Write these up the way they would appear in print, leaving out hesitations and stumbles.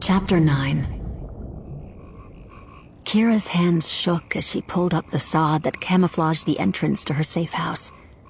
Chapter 9. Kira's hands shook as she pulled up the sod that camouflaged the entrance to her safe house.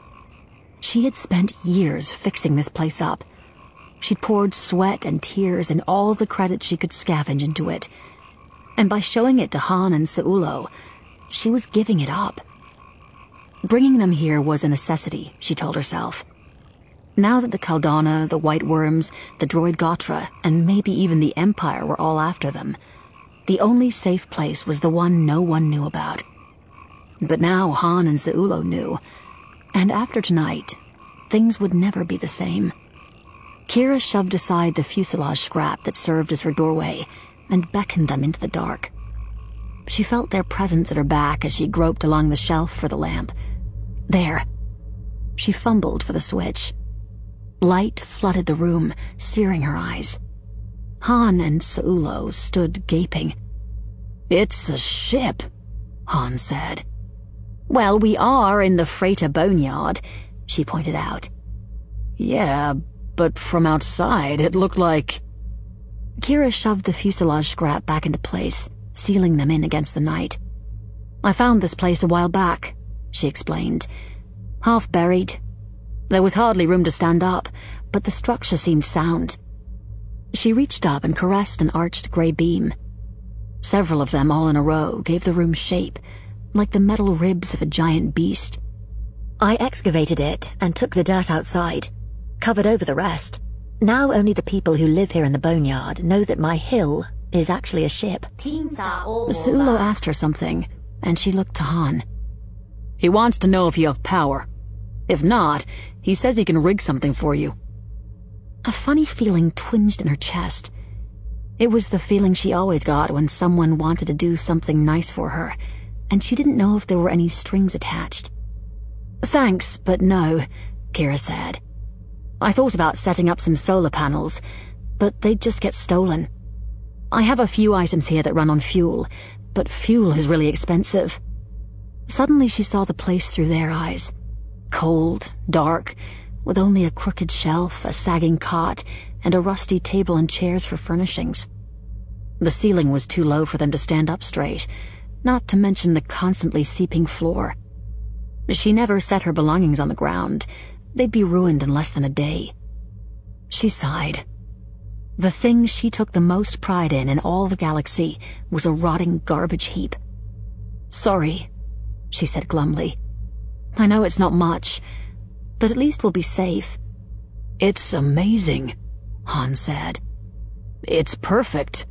She had spent years fixing this place up. She'd poured sweat and tears and all the credit she could scavenge into it. And by showing it to Han and Seulo, she was giving it up. Bringing them here was a necessity, she told herself. Now that the Kaldana, the White Worms, the Droid Gotra, and maybe even the Empire were all after them, the only safe place was the one no one knew about. But now Han and Seulo knew, and after tonight, things would never be the same. Kira shoved aside the fuselage scrap that served as her doorway and beckoned them into the dark. She felt their presence at her back as she groped along the shelf for the lamp. There. She fumbled for the switch. Light flooded the room, searing her eyes. Han and Seulo stood gaping. "It's a ship," Han said. "Well, we are in the freighter boneyard," she pointed out. "Yeah, but from outside it looked like..." Kira shoved the fuselage scrap back into place, sealing them in against the night. "I found this place a while back," she explained. "Half buried. There was hardly room to stand up, but the structure seemed sound." She reached up and caressed an arched gray beam. Several of them all in a row gave the room shape, like the metal ribs of a giant beast. "I excavated it and took the dirt outside, covered over the rest. Now only the people who live here in the boneyard know that my hill is actually a ship." Seulo asked her something, and she looked to Han. "He wants to know if you have power. If not, he says he can rig something for you." A funny feeling twinged in her chest. It was the feeling she always got when someone wanted to do something nice for her, and she didn't know if there were any strings attached. "Thanks, but no," Kira said. "I thought about setting up some solar panels, but they'd just get stolen. I have a few items here that run on fuel, but fuel is really expensive." Suddenly she saw the place through their eyes. Cold, dark, with only a crooked shelf, a sagging cot, and a rusty table and chairs for furnishings. The ceiling was too low for them to stand up straight, not to mention the constantly seeping floor. She never set her belongings on the ground. They'd be ruined in less than a day. She sighed. The thing she took the most pride in all the galaxy was a rotting garbage heap. "Sorry," she said glumly. "I know it's not much, but at least we'll be safe." "It's amazing," Han said. "It's perfect."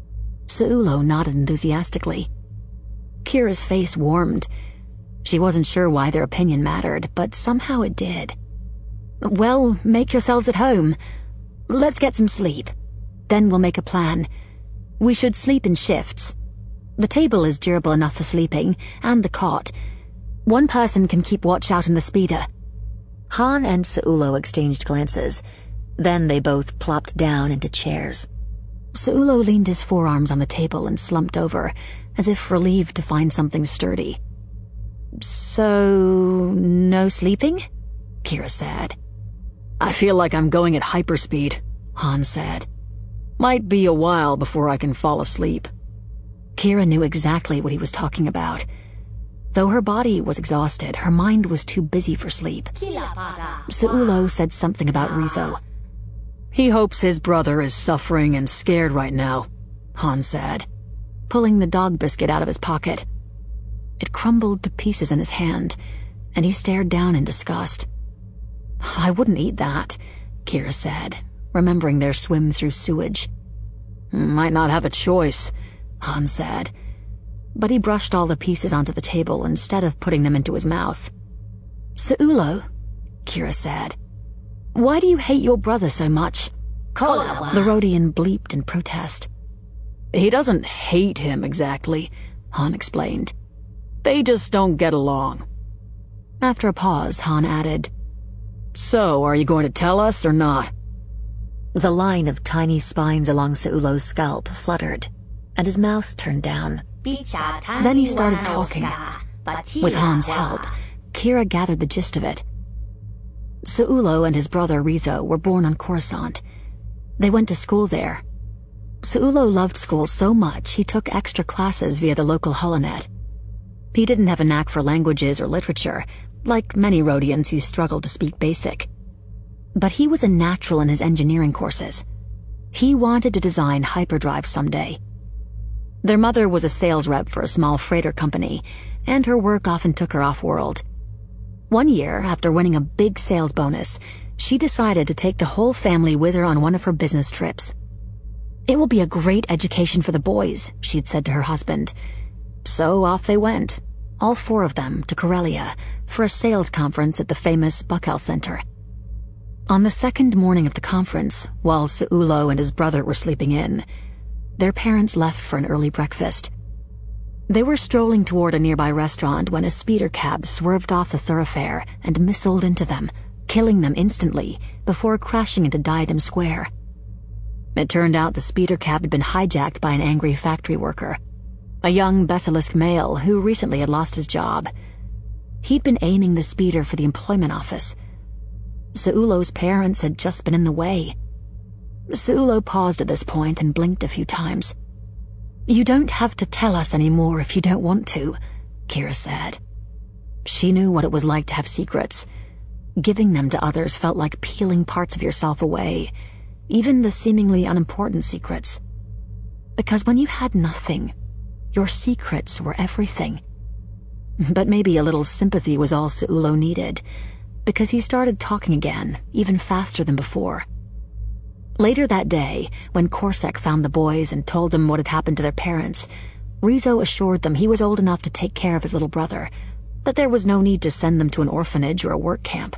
Seulo nodded enthusiastically. Kira's face warmed. She wasn't sure why their opinion mattered, but somehow it did. "Well, make yourselves at home. Let's get some sleep. Then we'll make a plan. We should sleep in shifts. The table is durable enough for sleeping, and the cot. One person can keep watch out in the speeder." Han and Seulo exchanged glances. Then they both plopped down into chairs. Seulo leaned his forearms on the table and slumped over, as if relieved to find something sturdy. "So, no sleeping?" Kira said. "I feel like I'm going at hyperspeed," Han said. "Might be a while before I can fall asleep." Kira knew exactly what he was talking about. Though her body was exhausted, her mind was too busy for sleep. Seulo said something about Rizzo. "He hopes his brother is suffering and scared right now," Han said, pulling the dog biscuit out of his pocket. It crumbled to pieces in his hand, and he stared down in disgust. "I wouldn't eat that," Kira said, remembering their swim through sewage. "Might not have a choice," Han said, but he brushed all the pieces onto the table instead of putting them into his mouth. "Seulo," Kira said, "why do you hate your brother so much?" The Rodian bleeped in protest. "He doesn't hate him exactly," Han explained. "They just don't get along." After a pause, Han added, "So, are you going to tell us or not?" The line of tiny spines along Seulo's scalp fluttered, and his mouth turned down. Then he started talking. With Han's help, Kira gathered the gist of it. Seulo and his brother Rizzo were born on Coruscant. They went to school there. Su'ulo loved school so much he took extra classes via the local holonet. He didn't have a knack for languages or literature. Like many Rhodians, he struggled to speak Basic. But he was a natural in his engineering courses. He wanted to design hyperdrive someday. Their mother was a sales rep for a small freighter company, and her work often took her off-world. One year, after winning a big sales bonus, she decided to take the whole family with her on one of her business trips. "It will be a great education for the boys," she'd said to her husband. So off they went, all 4 of them, to Corellia for a sales conference at the famous Buckell Center. On the second morning of the conference, while Su'ulo and his brother were sleeping in, their parents left for an early breakfast. They were strolling toward a nearby restaurant when a speeder cab swerved off the thoroughfare and missiled into them, killing them instantly before crashing into Diadem Square. It turned out the speeder cab had been hijacked by an angry factory worker, a young basilisk male who recently had lost his job. He'd been aiming the speeder for the employment office. Su'ulo's parents had just been in the way. Su'ulo paused at this point and blinked a few times. "You don't have to tell us anymore if you don't want to," Kira said. She knew what it was like to have secrets. Giving them to others felt like peeling parts of yourself away, even the seemingly unimportant secrets. Because when you had nothing, your secrets were everything. But maybe a little sympathy was all Su'ulo needed, because he started talking again, even faster than before. Later that day, when Corsac found the boys and told them what had happened to their parents, Rizzo assured them he was old enough to take care of his little brother, that there was no need to send them to an orphanage or a work camp.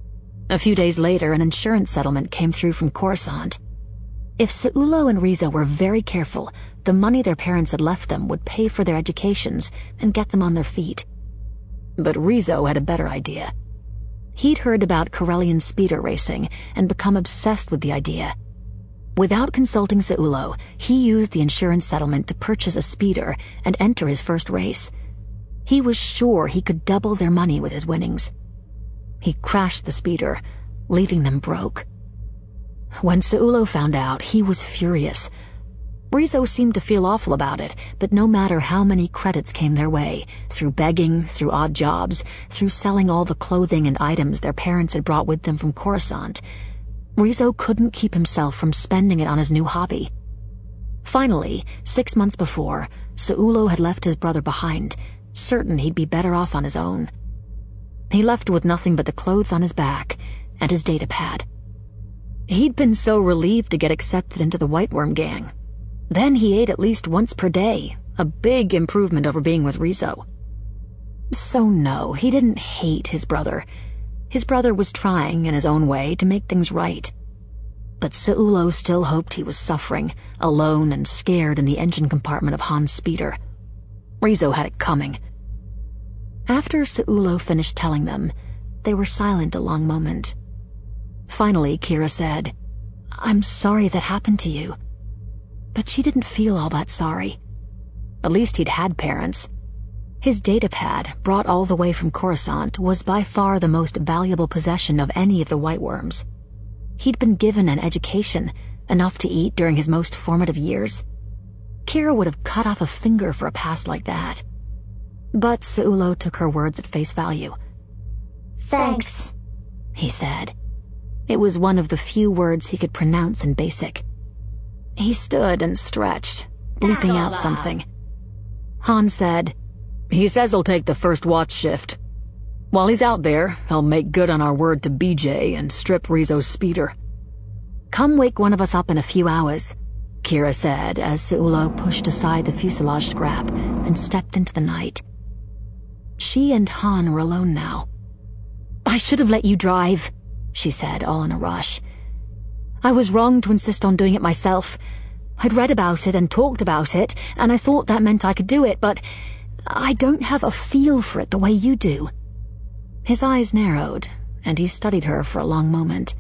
A few days later, an insurance settlement came through from Coruscant. If Su'ulo and Rizzo were very careful, the money their parents had left them would pay for their educations and get them on their feet. But Rizzo had a better idea. He'd heard about Corellian speeder racing and become obsessed with the idea. Without consulting Su'ulo, he used the insurance settlement to purchase a speeder and enter his first race. He was sure he could double their money with his winnings. He crashed the speeder, leaving them broke. When Su'ulo found out, he was furious. Rizzo seemed to feel awful about it, but no matter how many credits came their way, through begging, through odd jobs, through selling all the clothing and items their parents had brought with them from Coruscant, Rizzo couldn't keep himself from spending it on his new hobby. Finally, 6 months before, Su'ulo had left his brother behind, certain he'd be better off on his own. He left with nothing but the clothes on his back and his datapad. He'd been so relieved to get accepted into the White Worm gang. Then he ate at least once per day, a big improvement over being with Rizzo. So no, he didn't hate his brother. His brother was trying, in his own way, to make things right. But Su'ulo still hoped he was suffering, alone and scared in the engine compartment of Han's speeder. Rizzo had it coming. After Su'ulo finished telling them, they were silent a long moment. Finally, Kira said, "I'm sorry that happened to you." But she didn't feel all that sorry. At least he'd had parents. His datapad, brought all the way from Coruscant, was by far the most valuable possession of any of the White Worms. He'd been given an education, enough to eat during his most formative years. Kira would have cut off a finger for a past like that. But Su'ulo took her words at face value. "Thanks," he said. It was one of the few words he could pronounce in Basic. He stood and stretched, bleeping out something. Han said, "He says he'll take the first watch shift. While he's out there, he'll make good on our word to BJ and strip Rizzo's speeder." "Come wake one of us up in a few hours," Kira said as Su'ulo pushed aside the fuselage scrap and stepped into the night. She and Han were alone now. "I should have let you drive," she said, all in a rush. "I was wrong to insist on doing it myself. I'd read about it and talked about it, and I thought that meant I could do it, but I don't have a feel for it the way you do." His eyes narrowed, and he studied her for a long moment.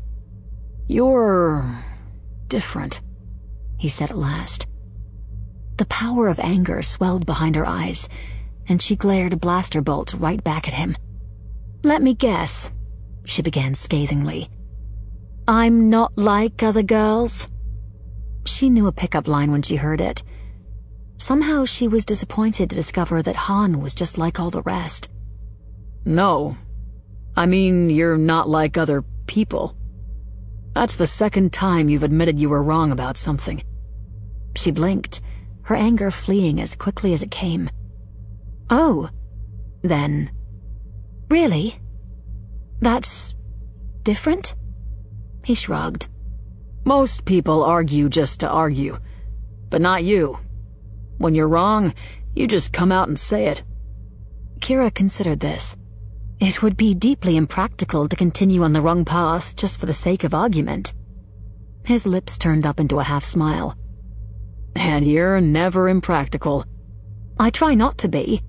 "You're different," he said at last. The power of anger swelled behind her eyes, and she glared blaster bolts right back at him. "Let me guess," she began scathingly. "I'm not like other girls?" She knew a pickup line when she heard it. Somehow she was disappointed to discover that Han was just like all the rest. No. I mean, you're not like other people. That's the second time you've admitted you were wrong about something. She blinked, her anger fleeing as quickly as it came. Oh, then. Really? That's different? He shrugged. Most people argue just to argue, but not you. When you're wrong, you just come out and say it. Kira considered this. It would be deeply impractical to continue on the wrong path just for the sake of argument. His lips turned up into a half-smile. And you're never impractical. I try not to be.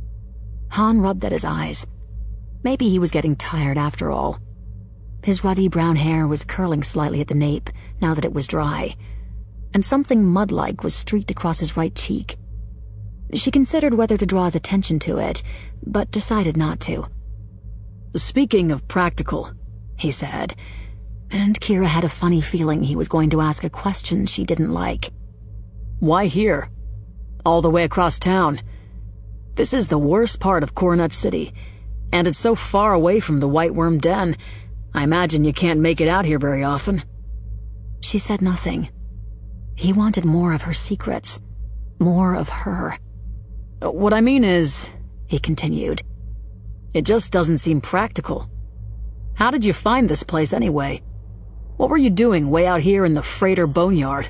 Han rubbed at his eyes. Maybe he was getting tired after all. His ruddy brown hair was curling slightly at the nape, now that it was dry, and something mud-like was streaked across his right cheek. She considered whether to draw his attention to it, but decided not to. Speaking of practical, he said, and Kira had a funny feeling he was going to ask a question she didn't like. Why here? All the way across town. This is the worst part of Coronut City, and it's so far away from the White Worm Den, I imagine you can't make it out here very often. She said nothing. He wanted more of her secrets. More of her. What I mean is, he continued, it just doesn't seem practical. How did you find this place anyway? What were you doing way out here in the freighter boneyard?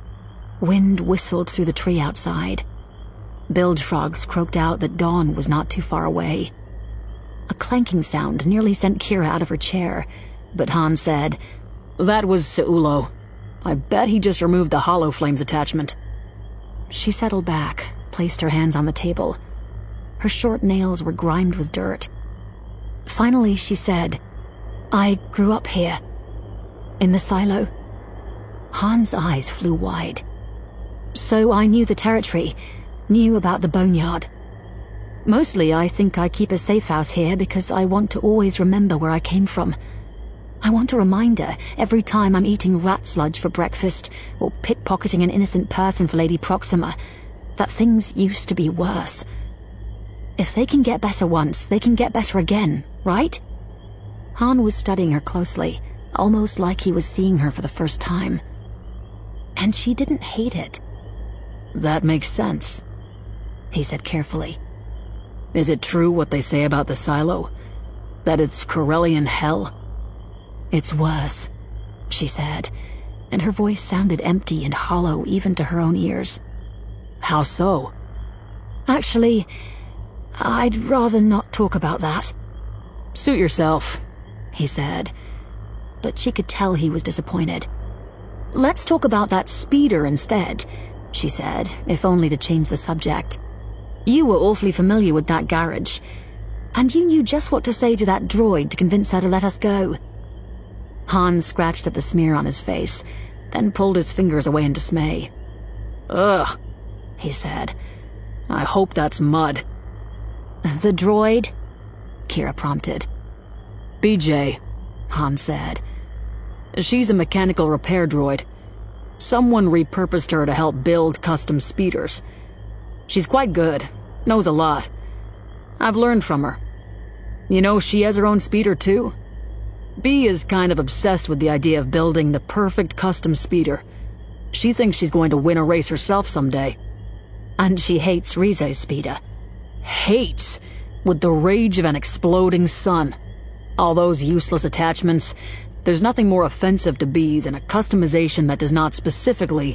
Wind whistled through the tree outside. Bilge frogs croaked out that dawn was not too far away. A clanking sound nearly sent Kira out of her chair, but Han said, That was Seulo. I bet he just removed the hollow flames attachment. She settled back, placed her hands on the table. Her short nails were grimed with dirt. Finally, she said, I grew up here. In the silo. Han's eyes flew wide. So I knew the territory, knew about the boneyard. Mostly, I think I keep a safe house here because I want to always remember where I came from. I want a reminder every time I'm eating rat sludge for breakfast or pickpocketing an innocent person for Lady Proxima that things used to be worse. If they can get better once, they can get better again, right? Han was studying her closely, almost like he was seeing her for the first time. And she didn't hate it. That makes sense, he said carefully. Is it true what they say about the silo? That it's Corellian hell? It's worse, she said, and her voice sounded empty and hollow even to her own ears. How so? Actually, I'd rather not talk about that. Suit yourself, he said, but she could tell he was disappointed. Let's talk about that speeder instead, she said, if only to change the subject. You were awfully familiar with that garage, and you knew just what to say to that droid to convince her to let us go. Han scratched at the smear on his face, then pulled his fingers away in dismay. Ugh, he said. I hope that's mud. The droid? Kira prompted. BJ, Han said. She's a mechanical repair droid. Someone repurposed her to help build custom speeders. She's quite good, knows a lot. I've learned from her. You know she has her own speeder too? B is kind of obsessed with the idea of building the perfect custom speeder. She thinks she's going to win a race herself someday. And she hates Rizzo's speeder. Hates? With the rage of an exploding sun. All those useless attachments. There's nothing more offensive to B than a customization that does not specifically...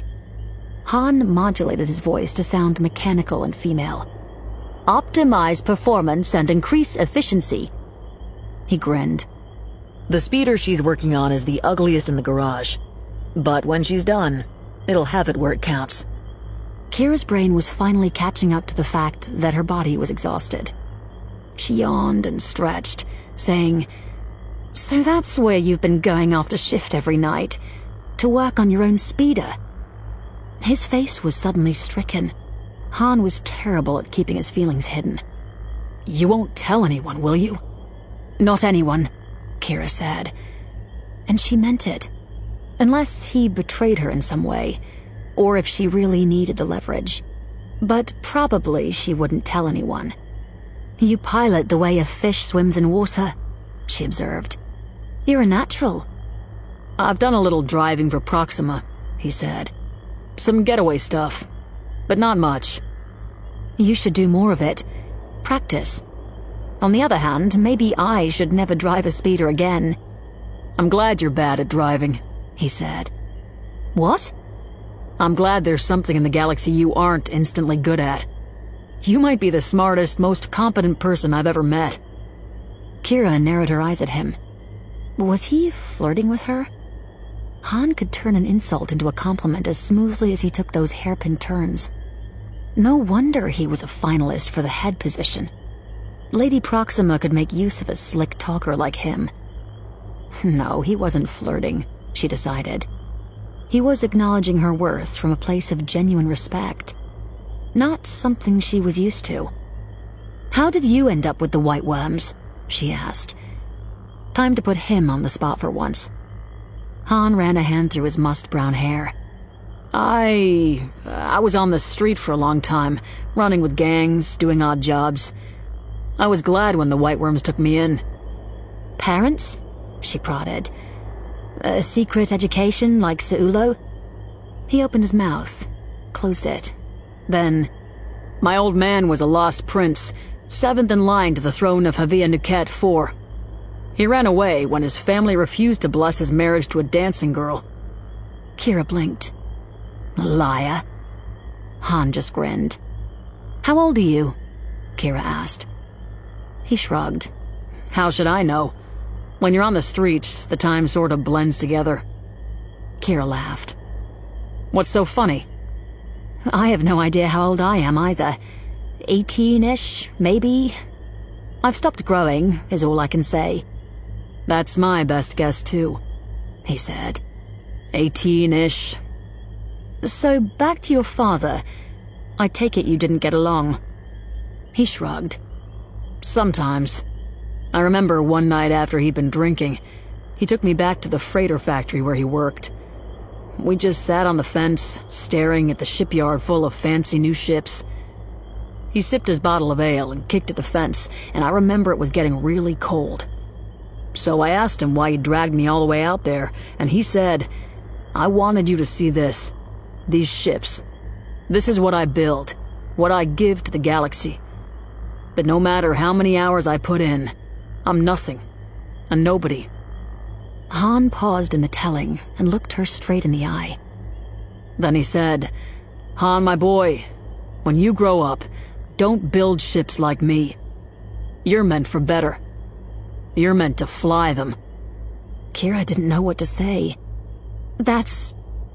Han modulated his voice to sound mechanical and female. Optimize performance and increase efficiency. He grinned. The speeder she's working on is the ugliest in the garage. But when she's done, it'll have it where it counts. Kira's brain was finally catching up to the fact that her body was exhausted. She yawned and stretched, saying, So that's where you've been going after shift every night, to work on your own speeder. His face was suddenly stricken. Han was terrible at keeping his feelings hidden. You won't tell anyone, will you? Not anyone, Kira said. And she meant it. Unless he betrayed her in some way, or if she really needed the leverage. But probably she wouldn't tell anyone. "You pilot the way a fish swims in water," she observed. "You're a natural." "I've done a little driving for Proxima," he said. "Some getaway stuff, but not much." "You should do more of it. Practice. On the other hand, maybe I should never drive a speeder again." "I'm glad you're bad at driving," he said. "What?" "I'm glad there's something in the galaxy you aren't instantly good at. You might be the smartest, most competent person I've ever met." Kira narrowed her eyes at him. Was he flirting with her? Han could turn an insult into a compliment as smoothly as he took those hairpin turns. No wonder he was a finalist for the head position. Lady Proxima could make use of a slick talker like him. No, he wasn't flirting, she decided. He was acknowledging her worth from a place of genuine respect. Not something she was used to. "How did you end up with the White Worms?" she asked. Time to put him on the spot for once. Han ran a hand through his musk-brown hair. I was on the street for a long time, running with gangs, doing odd jobs. I was glad when the White Worms took me in." "Parents?" she prodded. "A secret education like Seulo?" He opened his mouth, closed it. Then, "My old man was a lost prince, 7th in line to the throne of Havia Nuket IV. He ran away when his family refused to bless his marriage to a dancing girl." Kira blinked. "Liar." Han just grinned. "How old are you?" Kira asked. He shrugged. "How should I know? When you're on the streets, the time sort of blends together." Kira laughed. "What's so funny?" "I have no idea how old I am either. 18-ish, maybe. I've stopped growing, is all I can say." "That's my best guess, too," he said. 18-ish. "So back to your father. I take it you didn't get along." He shrugged. "Sometimes. I remember one night after he'd been drinking, he took me back to the freighter factory where he worked. We just sat on the fence, staring at the shipyard full of fancy new ships. He sipped his bottle of ale and kicked at the fence, and I remember it was getting really cold. So I asked him why he dragged me all the way out there, and he said, 'I wanted you to see this. These ships. This is what I build, what I give to the galaxy. But no matter how many hours I put in, I'm nothing. A nobody.'" Han paused in the telling and looked her straight in the eye. Then he said, "Han, my boy, when you grow up, don't build ships like me. You're meant for better. You're meant to fly them." Kira didn't know what to say. That's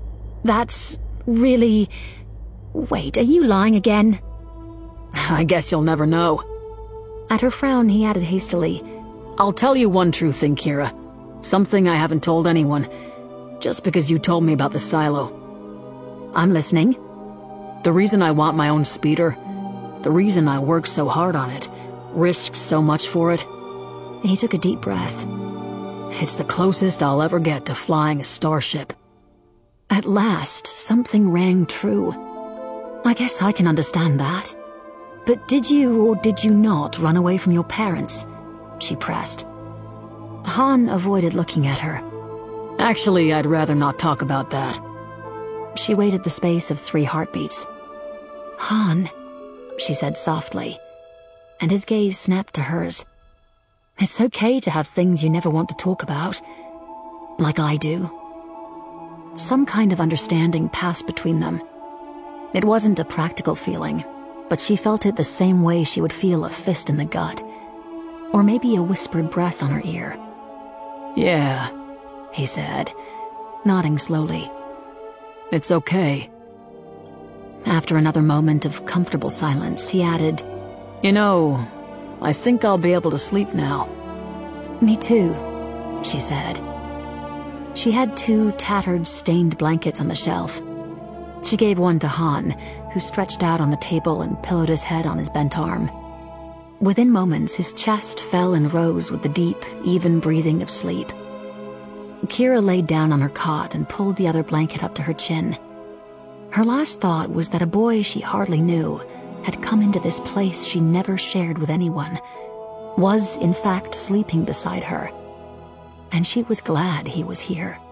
really... Wait, are you lying again?" "I guess you'll never know." At her frown, he added hastily, "I'll tell you one true thing, Kira. Something I haven't told anyone, just because you told me about the silo." "I'm listening." "The reason I want my own speeder, the reason I worked so hard on it, risked so much for it." He took a deep breath. "It's the closest I'll ever get to flying a starship." At last, something rang true. "I guess I can understand that. But did you or did you not run away from your parents?" she pressed. Han avoided looking at her. "Actually, I'd rather not talk about that." She waited the space of 3 heartbeats. "Han," she said softly, and his gaze snapped to hers. "It's okay to have things you never want to talk about, like I do." Some kind of understanding passed between them. It wasn't a practical feeling, but she felt it the same way she would feel a fist in the gut, or maybe a whispered breath on her ear. "Yeah," he said, nodding slowly. "It's okay." After another moment of comfortable silence, he added, "You know, I think I'll be able to sleep now." "Me too," she said. She had 2 tattered, stained blankets on the shelf. She gave one to Han, who stretched out on the table and pillowed his head on his bent arm. Within moments, his chest fell and rose with the deep, even breathing of sleep. Kira laid down on her cot and pulled the other blanket up to her chin. Her last thought was that a boy she hardly knew had come into this place she never shared with anyone, was in fact sleeping beside her, and she was glad he was here.